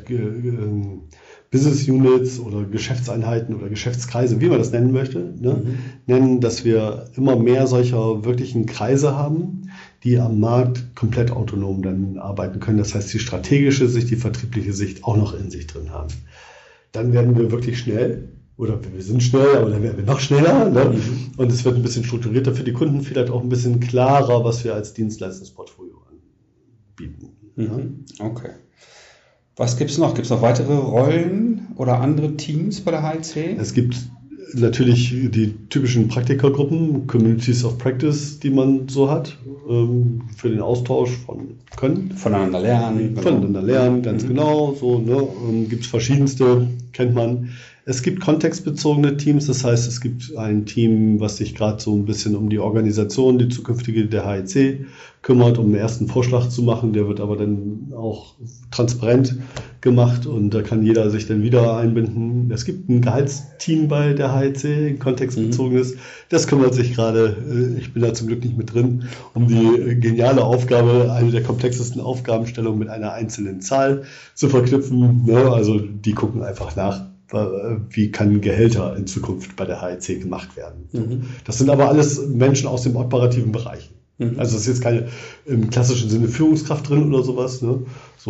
S4: Business Units oder Geschäftseinheiten oder Geschäftskreise, wie man das nennen möchte, nennen, dass wir immer mehr solcher wirklichen Kreise haben, die am Markt komplett autonom dann arbeiten können. Das heißt, die strategische Sicht, die vertriebliche Sicht auch noch in sich drin haben. Dann werden wir wirklich schnell, oder wir sind schnell, aber dann werden wir noch schneller. Ne? Und es wird ein bisschen strukturierter für die Kunden, vielleicht auch ein bisschen klarer, was wir als Dienstleistungsportfolio anbieten. Ja?
S3: Okay. Was gibt es noch? Gibt es noch weitere Rollen oder andere Teams bei der HEC?
S4: Es gibt natürlich die typischen Praktikergruppen, Communities of Practice, die man so hat, für den Austausch von Können.
S3: Voneinander lernen.
S4: Voneinander lernen, ganz genau. So, ne? Gibt es verschiedenste, kennt man. Es gibt kontextbezogene Teams, das heißt, es gibt ein Team, was sich gerade so ein bisschen um die Organisation, die zukünftige der HEC kümmert, um einen ersten Vorschlag zu machen. Der wird aber dann auch transparent gemacht und da kann jeder sich dann wieder einbinden. Es gibt ein Gehaltsteam bei der HEC, ein kontextbezogenes. Das kümmert sich gerade, ich bin da zum Glück nicht mit drin, um die geniale Aufgabe, eine der komplexesten Aufgabenstellungen mit einer einzelnen Zahl zu verknüpfen. Ja, also die gucken einfach nach, wie kann Gehälter in Zukunft bei der HEC gemacht werden. Das sind aber alles Menschen aus dem operativen Bereich. Also es ist jetzt keine im klassischen Sinne Führungskraft drin oder sowas, ne?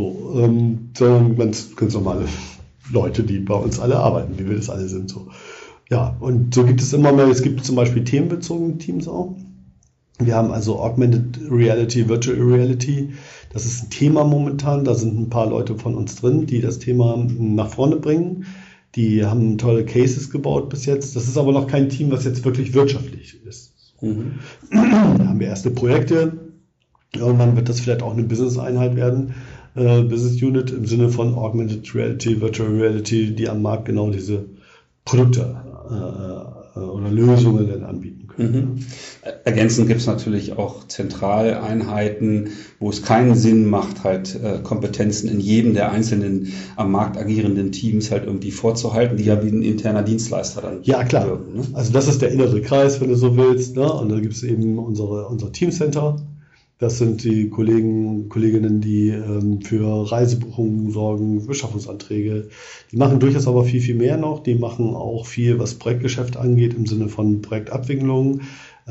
S4: Sondern ganz normale Leute, die bei uns alle arbeiten, wie wir das alle sind. So. Ja, und so gibt es immer mehr, es gibt zum Beispiel themenbezogene Teams auch. Wir haben also Augmented Reality, Virtual Reality. Das ist ein Thema momentan. Da sind ein paar Leute von uns drin, die das Thema nach vorne bringen. Die haben tolle Cases gebaut bis jetzt. Das ist aber noch kein Team, was jetzt wirklich wirtschaftlich ist. Da haben wir erste Projekte. Irgendwann wird das vielleicht auch eine Business-Einheit werden. Business Unit im Sinne von Augmented Reality, Virtual Reality, die am Markt genau diese Produkte oder Lösungen dann anbieten können.
S3: Ergänzend gibt es natürlich auch Zentraleinheiten, wo es keinen Sinn macht, halt Kompetenzen in jedem der einzelnen am Markt agierenden Teams halt irgendwie vorzuhalten, die ja wie ein interner Dienstleister dann
S4: wirken. Ne? Also das ist der innere Kreis, wenn du so willst. Ne? Und da gibt es eben unser Teamcenter. Das sind die Kolleginnen, die für Reisebuchungen sorgen, Beschaffungsanträge. Die machen durchaus aber viel, viel mehr noch. Die machen auch viel, was Projektgeschäft angeht, im Sinne von Projektabwicklung.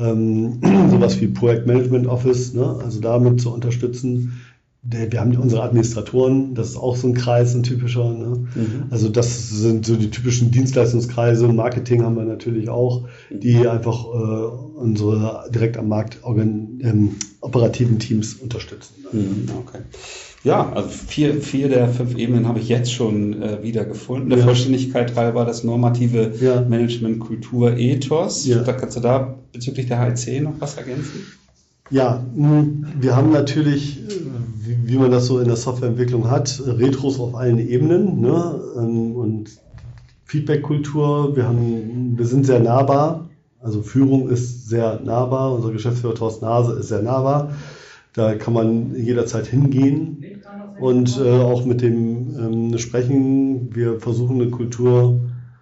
S4: Sowas wie Projektmanagement Office, ne? Also damit zu unterstützen. Wir haben unsere Administratoren, das ist auch so ein Kreis, ein typischer. Ne? Also das sind so die typischen Dienstleistungskreise. Marketing haben wir natürlich auch, die einfach unsere direkt am Markt operativen Teams unterstützen.
S3: Okay. Ja, also vier der 5 Ebenen habe ich jetzt schon wieder gefunden. Der Vollständigkeit halber das normative Management, Kultur, Ethos.
S4: Ja.
S3: Da kannst du da bezüglich der HLC noch was ergänzen?
S4: Ja, wir haben natürlich, wie man das so in der Softwareentwicklung hat, Retros auf allen Ebenen, ne? Und Feedback-Kultur. Wir sind sehr nahbar. Also Führung ist sehr nahbar. Unser Geschäftsführer Thorsten Hase ist sehr nahbar. Da kann man jederzeit hingehen und auch mit dem sprechen. Wir versuchen eine Kultur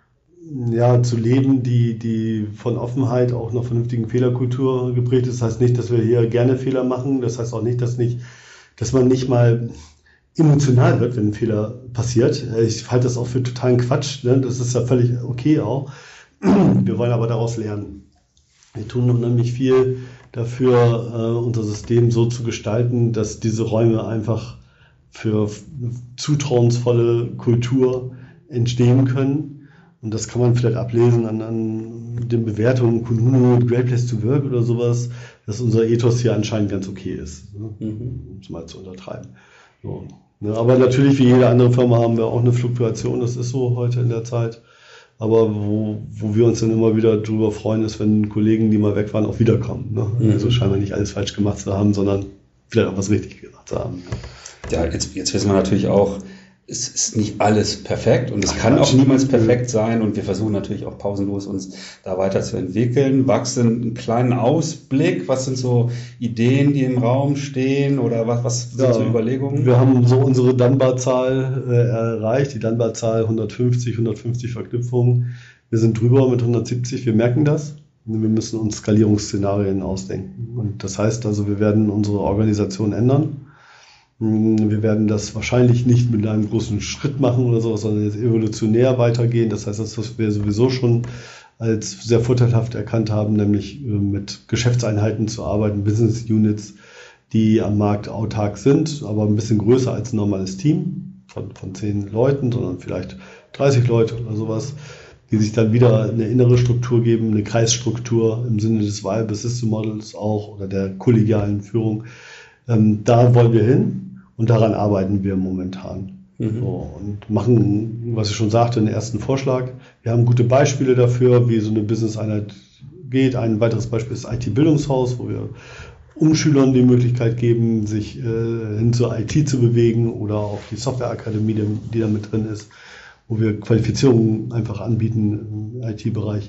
S4: zu leben, die von Offenheit, auch einer vernünftigen Fehlerkultur geprägt ist. Das heißt nicht, dass wir hier gerne Fehler machen. Das heißt auch nicht, dass man nicht mal emotional wird, wenn ein Fehler passiert. Ich halte das auch für totalen Quatsch. Ne? Das ist ja völlig okay auch. Wir wollen aber daraus lernen. Wir tun unheimlich viel dafür, unser System so zu gestalten, dass diese Räume einfach für zutrauensvolle Kultur entstehen können. Und das kann man vielleicht ablesen an den Bewertungen, Kununu, Great Place to Work oder sowas, dass unser Ethos hier anscheinend ganz okay ist, ne? Um es mal zu untertreiben. So, ne? Aber natürlich, wie jede andere Firma, haben wir auch eine Fluktuation, das ist so heute in der Zeit. Aber wo wir uns dann immer wieder drüber freuen, ist, wenn Kollegen, die mal weg waren, auch wiederkommen. Ne? Also scheinbar nicht alles falsch gemacht zu haben, sondern vielleicht auch was richtig gemacht zu haben.
S3: Ja, jetzt wissen wir natürlich auch, es ist nicht alles perfekt und es kann auch niemals perfekt sein und wir versuchen natürlich auch pausenlos uns da weiterzuentwickeln. Wachsen einen kleinen Ausblick, was sind so Ideen, die im Raum stehen oder was sind so Überlegungen?
S4: Wir haben so unsere Dunbar-Zahl erreicht, die Dunbar-Zahl 150 Verknüpfungen. Wir sind drüber mit 170, wir merken das. Wir müssen uns Skalierungsszenarien ausdenken und das heißt also, wir werden unsere Organisation ändern. Wir werden das wahrscheinlich nicht mit einem großen Schritt machen oder so, sondern jetzt evolutionär weitergehen. Das heißt, das, was wir sowieso schon als sehr vorteilhaft erkannt haben, nämlich mit Geschäftseinheiten zu arbeiten, Business Units, die am Markt autark sind, aber ein bisschen größer als ein normales Team von 10 Leuten, sondern vielleicht 30 Leute oder sowas, die sich dann wieder eine innere Struktur geben, eine Kreisstruktur im Sinne des Viable System Models auch oder der kollegialen Führung. Da wollen wir hin. Und daran arbeiten wir momentan. So, und machen, was ich schon sagte, einen ersten Vorschlag. Wir haben gute Beispiele dafür, wie so eine Business-Einheit geht. Ein weiteres Beispiel ist IT-Bildungshaus, wo wir Umschülern die Möglichkeit geben, sich hin zur IT zu bewegen oder auch die Softwareakademie, die da mit drin ist, wo wir Qualifizierungen einfach anbieten im IT-Bereich.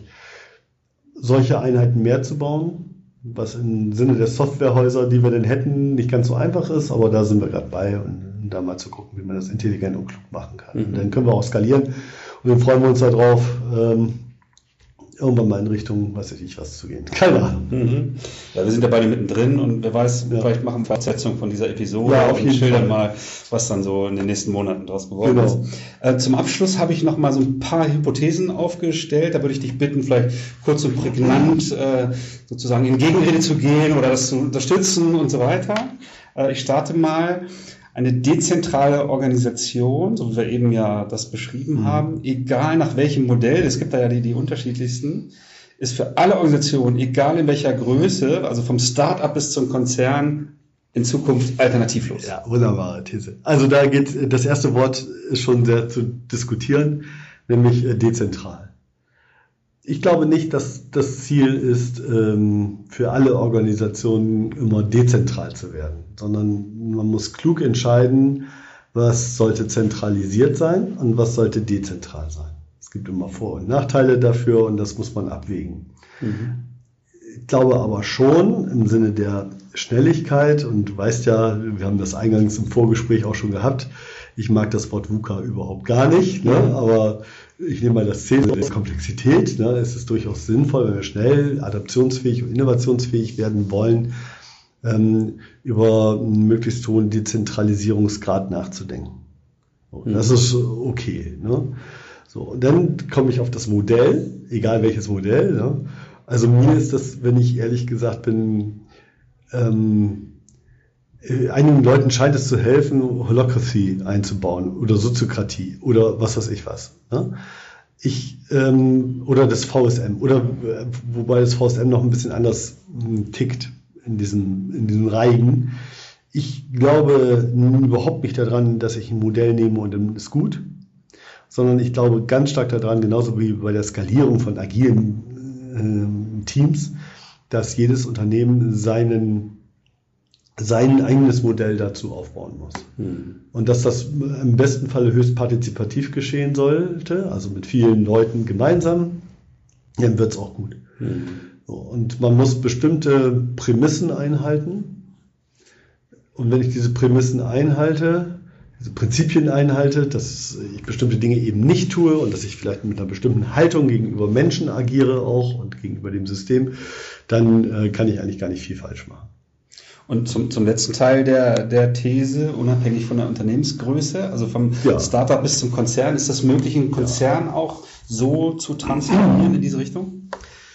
S4: Solche Einheiten mehr zu bauen, was im Sinne der Softwarehäuser, die wir denn hätten, nicht ganz so einfach ist, aber da sind wir gerade bei und da mal zu gucken, wie man das intelligent und klug machen kann. Und dann können wir auch skalieren und dann freuen wir uns darauf, irgendwann mal in Richtung, weiß ich nicht, was zu gehen. Keine Ahnung.
S3: Mhm. Ja, wir sind ja beide mittendrin und wer weiß, vielleicht machen wir Fortsetzung von dieser Episode
S4: und
S3: schildern mal, was dann so in den nächsten Monaten draus geworden ist. Zum Abschluss habe ich noch mal so ein paar Hypothesen aufgestellt. Da würde ich dich bitten, vielleicht kurz und prägnant sozusagen in Gegenrede zu gehen oder das zu unterstützen und so weiter. Ich starte mal. Eine dezentrale Organisation, so wie wir eben ja das beschrieben haben, egal nach welchem Modell, es gibt da ja die unterschiedlichsten, ist für alle Organisationen, egal in welcher Größe, also vom Start-up bis zum Konzern, in Zukunft alternativlos.
S4: Ja, wunderbare These. Also da geht das erste Wort ist schon sehr zu diskutieren, nämlich dezentral. Ich glaube nicht, dass das Ziel ist, für alle Organisationen immer dezentral zu werden, sondern man muss klug entscheiden, was sollte zentralisiert sein und was sollte dezentral sein. Es gibt immer Vor- und Nachteile dafür und das muss man abwägen. Ich glaube aber schon im Sinne der Schnelligkeit, und du weißt ja, wir haben das eingangs im Vorgespräch auch schon gehabt, ich mag das Wort VUCA überhaupt gar nicht, ne? Aber ich nehme mal das Ziel der Komplexität. Ne? Es ist durchaus sinnvoll, wenn wir schnell adaptionsfähig und innovationsfähig werden wollen, über einen möglichst hohen Dezentralisierungsgrad nachzudenken. So, das ist okay. Ne? So, und dann komme ich auf das Modell, egal welches Modell. Ne? Also mir ist das, wenn ich ehrlich gesagt bin, einigen Leuten scheint es zu helfen, Holacracy einzubauen oder Soziokratie oder was weiß ich was. Ne? Oder das VSM, oder wobei das VSM noch ein bisschen anders tickt in diesem Reigen. Ich glaube überhaupt nicht daran, dass ich ein Modell nehme und dann ist gut, sondern ich glaube ganz stark daran, genauso wie bei der Skalierung von agilen Teams, dass jedes Unternehmen sein eigenes Modell dazu aufbauen muss. Und dass das im besten Falle höchst partizipativ geschehen sollte, also mit vielen Leuten gemeinsam, dann wird es auch gut. So, und man muss bestimmte Prämissen einhalten. Und wenn ich diese Prämissen einhalte, diese Prinzipien einhalte, dass ich bestimmte Dinge eben nicht tue und dass ich vielleicht mit einer bestimmten Haltung gegenüber Menschen agiere auch und gegenüber dem System, dann kann ich eigentlich gar nicht viel falsch machen.
S3: Und zum letzten Teil der These, unabhängig von der Unternehmensgröße, also vom Startup bis zum Konzern, ist das möglich, einen Konzern auch so zu transformieren in diese Richtung?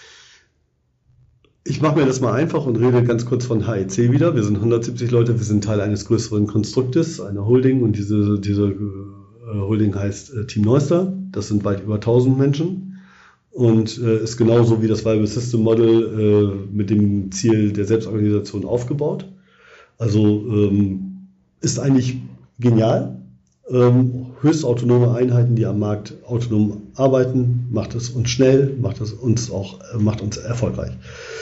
S4: Ich mache mir das mal einfach und rede ganz kurz von HEC wieder. Wir sind 170 Leute, wir sind Teil eines größeren Konstruktes, einer Holding, und diese Holding heißt Team Neuster. Das sind weit über 1000 Menschen und ist genauso wie das Viable System Model mit dem Ziel der Selbstorganisation aufgebaut. Also ist eigentlich genial. Höchst autonome Einheiten, die am Markt autonom arbeiten, macht es uns schnell, macht uns erfolgreich.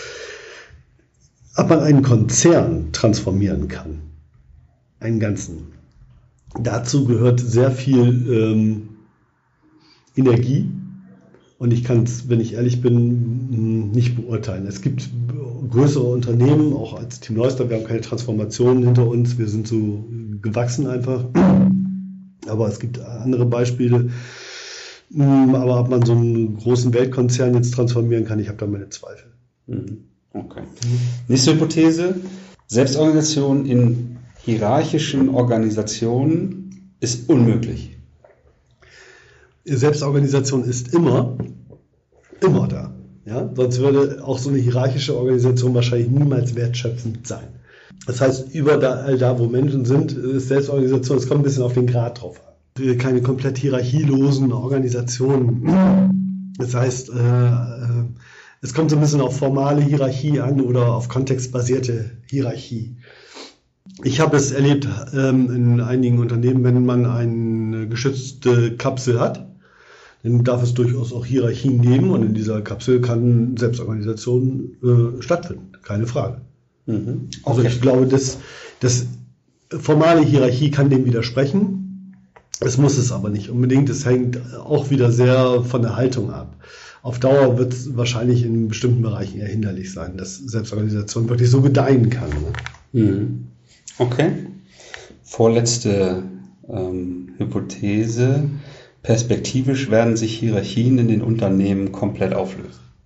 S4: Ob man einen Konzern transformieren kann, einen ganzen, dazu gehört sehr viel Energie, und ich kann es, wenn ich ehrlich bin, nicht beurteilen. Es gibt größere Unternehmen, auch als Team Neuster, wir haben keine Transformationen hinter uns, wir sind so gewachsen einfach, aber es gibt andere Beispiele. Aber ob man so einen großen Weltkonzern jetzt transformieren kann, ich habe da meine Zweifel.
S3: Okay. Nächste Hypothese. Selbstorganisation in hierarchischen Organisationen ist unmöglich.
S4: Selbstorganisation ist immer da. Ja? Sonst würde auch so eine hierarchische Organisation wahrscheinlich niemals wertschöpfend sein. Das heißt, überall da, wo Menschen sind, ist Selbstorganisation, es kommt ein bisschen auf den Grad drauf an. Keine komplett hierarchielosen Organisationen. Das heißt, es kommt so ein bisschen auf formale Hierarchie an oder auf kontextbasierte Hierarchie. Ich habe es erlebt in einigen Unternehmen, wenn man eine geschützte Kapsel hat, dann darf es durchaus auch Hierarchien geben, und in dieser Kapsel kann Selbstorganisation stattfinden, keine Frage. Okay. Also ich glaube, das formale Hierarchie kann dem widersprechen. Es muss es aber nicht unbedingt. Es hängt auch wieder sehr von der Haltung ab. Auf Dauer wird es wahrscheinlich in bestimmten Bereichen eher hinderlich sein, dass Selbstorganisation wirklich so gedeihen kann. Ne?
S3: Okay. Vorletzte Hypothese. Perspektivisch werden sich Hierarchien in den Unternehmen komplett auflösen.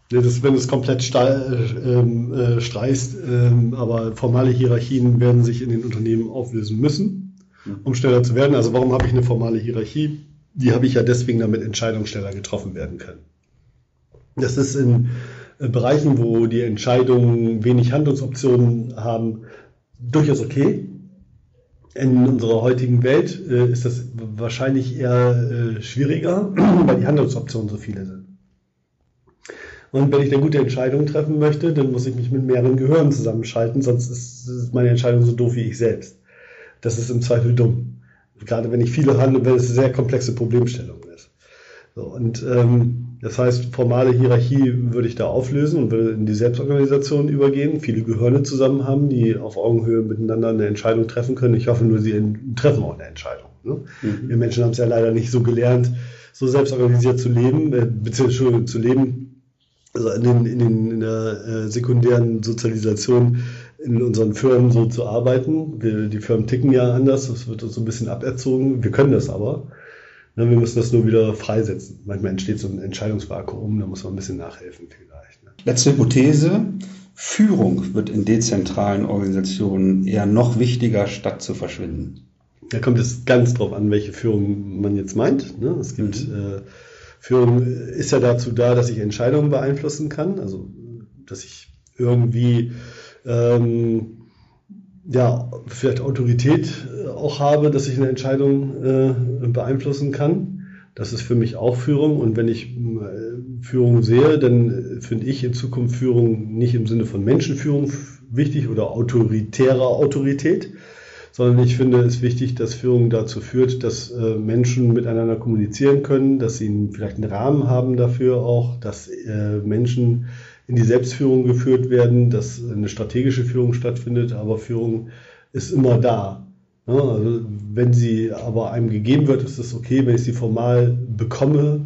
S4: Wenn du es komplett streichst, aber formale Hierarchien werden sich in den Unternehmen auflösen müssen, um schneller zu werden. Also warum habe ich eine formale Hierarchie? Die habe ich ja deswegen, damit Entscheidungen schneller getroffen werden können. Das ist in Bereichen, wo die Entscheidungen wenig Handlungsoptionen haben, durchaus okay. In unserer heutigen Welt ist das wahrscheinlich eher schwieriger, weil die Handlungsoptionen so viele sind. Und wenn ich eine gute Entscheidung treffen möchte, dann muss ich mich mit mehreren Gehirnen zusammenschalten, sonst ist meine Entscheidung so doof wie ich selbst. Das ist im Zweifel dumm. Gerade wenn ich viele handle, wenn es eine sehr komplexe Problemstellung ist. So, und das heißt, formale Hierarchie würde ich da auflösen und würde in die Selbstorganisation übergehen, viele Gehirne zusammen haben, die auf Augenhöhe miteinander eine Entscheidung treffen können. Ich hoffe nur, sie treffen auch eine Entscheidung. Ne? Wir Menschen haben es ja leider nicht so gelernt, so selbstorganisiert zu leben, beziehungsweise zu leben, also in der sekundären Sozialisation in unseren Firmen so zu arbeiten. Die Firmen ticken ja anders, das wird uns so ein bisschen aberzogen. Wir können das aber. Wir müssen das nur wieder freisetzen. Manchmal entsteht so ein Entscheidungsvakuum, da muss man ein bisschen nachhelfen vielleicht.
S3: Letzte Hypothese. Führung wird in dezentralen Organisationen eher noch wichtiger, statt zu verschwinden.
S4: Da kommt es ganz drauf an, welche Führung man jetzt meint. Es gibt Führung ist ja dazu da, dass ich Entscheidungen beeinflussen kann, also dass ich irgendwie vielleicht Autorität auch habe, dass ich eine Entscheidung beeinflussen kann. Das ist für mich auch Führung. Und wenn ich Führung sehe, dann finde ich in Zukunft Führung nicht im Sinne von Menschenführung wichtig oder autoritärer Autorität, sondern ich finde es wichtig, dass Führung dazu führt, dass Menschen miteinander kommunizieren können, dass sie vielleicht einen Rahmen haben dafür auch, dass Menschen in die Selbstführung geführt werden, dass eine strategische Führung stattfindet, aber Führung ist immer da. Ja, also wenn sie aber einem gegeben wird, ist es okay, wenn ich sie formal bekomme,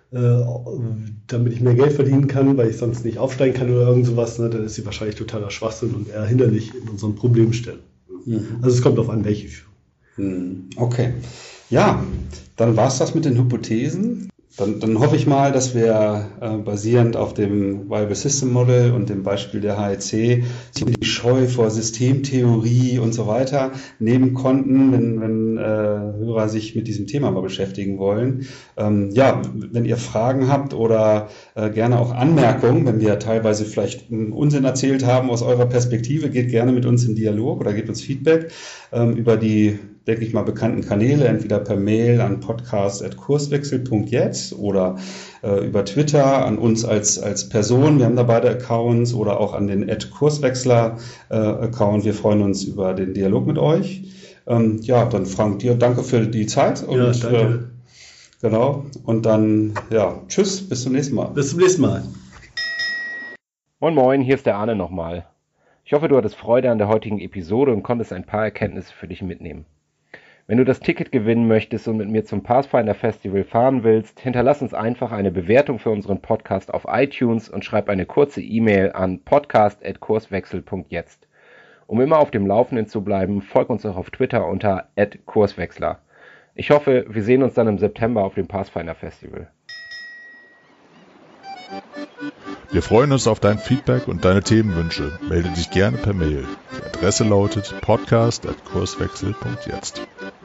S4: damit ich mehr Geld verdienen kann, weil ich sonst nicht aufsteigen kann oder irgend sowas, dann ist sie wahrscheinlich totaler Schwachsinn und eher hinderlich in unseren Problemstellungen. Also es kommt darauf an, welche Führung.
S3: Okay. Ja, dann war es das mit den Hypothesen. Dann hoffe ich mal, dass wir basierend auf dem Viable System Model und dem Beispiel der HEC die Scheu vor Systemtheorie und so weiter nehmen konnten, wenn Hörer sich mit diesem Thema mal beschäftigen wollen. Wenn ihr Fragen habt oder gerne auch Anmerkungen, wenn wir teilweise vielleicht einen Unsinn erzählt haben aus eurer Perspektive, geht gerne mit uns in Dialog oder gebt uns Feedback über die, denke ich mal, bekannten Kanäle, entweder per Mail an podcast@kurswechsel.jetzt oder über Twitter an uns als Person. Wir haben da beide Accounts oder auch an den @Kurswechsler-Account. Wir freuen uns über den Dialog mit euch. Dann Frank, dir danke für die Zeit. Und,
S4: ja, danke.
S3: Genau. Und dann, tschüss, bis zum nächsten Mal.
S4: Bis zum nächsten Mal.
S2: Moin Moin, hier ist der Arne nochmal. Ich hoffe, du hattest Freude an der heutigen Episode und konntest ein paar Erkenntnisse für dich mitnehmen. Wenn du das Ticket gewinnen möchtest und mit mir zum Pathfinder Festival fahren willst, hinterlass uns einfach eine Bewertung für unseren Podcast auf iTunes und schreib eine kurze E-Mail an podcast@kurswechsel.jetzt. Um immer auf dem Laufenden zu bleiben, folg uns auch auf Twitter unter @Kurswechsler. Ich hoffe, wir sehen uns dann im September auf dem Pathfinder Festival.
S1: Wir freuen uns auf dein Feedback und deine Themenwünsche. Melde dich gerne per Mail. Die Adresse lautet podcast@kurswechsel.jetzt.